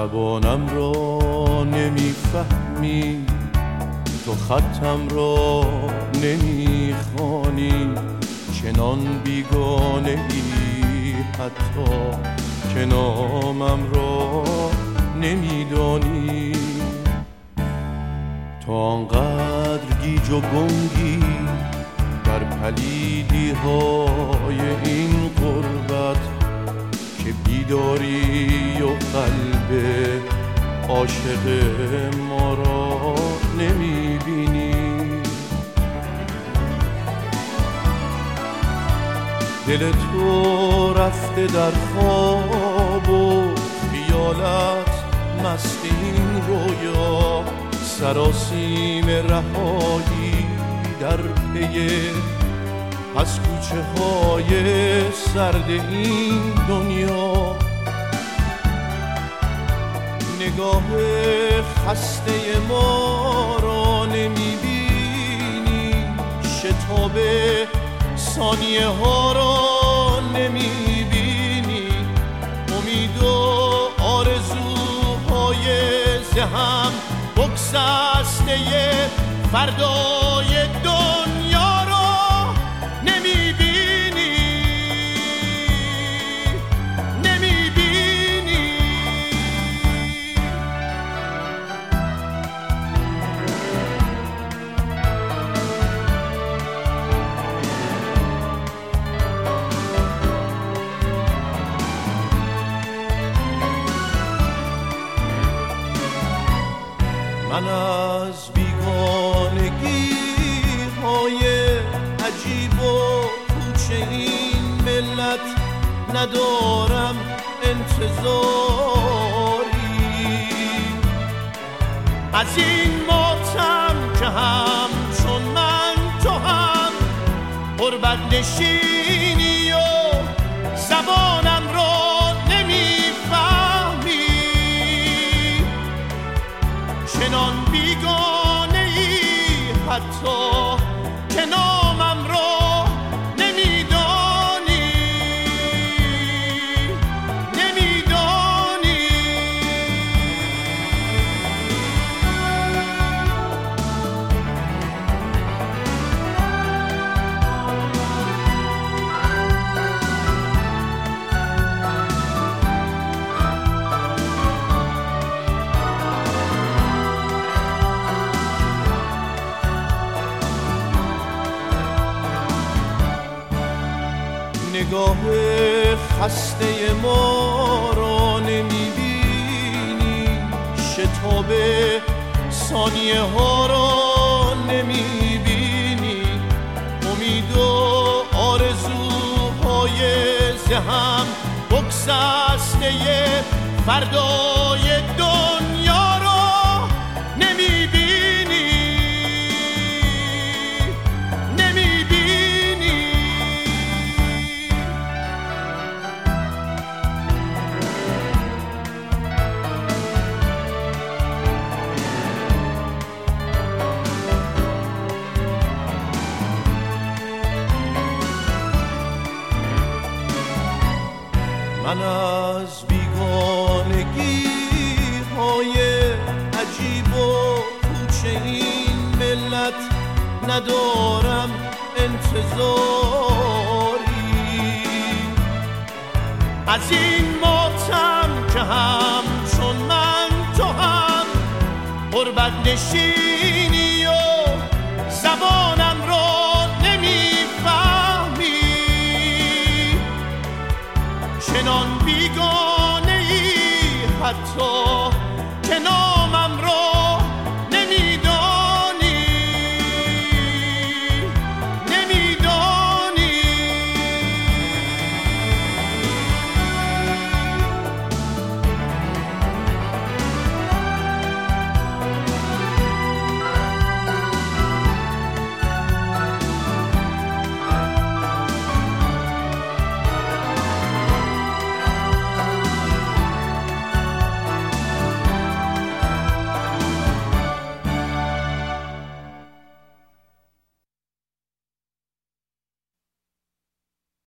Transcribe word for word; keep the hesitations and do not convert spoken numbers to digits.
زبانم را نمیفهمی، تو خطم را نمیخوانی، چنان بیگانه ای حتی که نامم را نمیدانی. تو آنقدر گیج و گنگی در پلیدی های این غربت که بیداری و قلب عاشق ما را نمیبینی. دل تو رفته در خواب و خیالت مست این رویا، سراسیم رهایی در پی از کوچه های سرد این دنیا. نگاه خسته ما را نمیبینی، شتاب ثانیه ها را نمیبینی، امید و آرزوهای ذهن بگسسته فردای دنیا را نمیبینی، نمیبینی. من از بیگانگی های عجیب و کوچه این ملت ندارم انتظاری، از این ماتم که هم چون من تو هم غربت نشینی و زبانم را نمیفهمی، چنان بیگانه ای حتی که نامم را نمیدانی، نمیدانی. نگاه خسته ما را نمیبینی، شتاب ثانیه ها را نمیبینی، امید و آرزوهای ذهن بگسسته فردای دنیا را نمیبینی، نمیبینی. من از بیگانگی های عجیب و کوچه این ملت ندارم انتظاری، از این ماتم که هم چون من تو هم غربت نشینی و زبانم را نمیفهمی، چنان بیگانه ای حتی که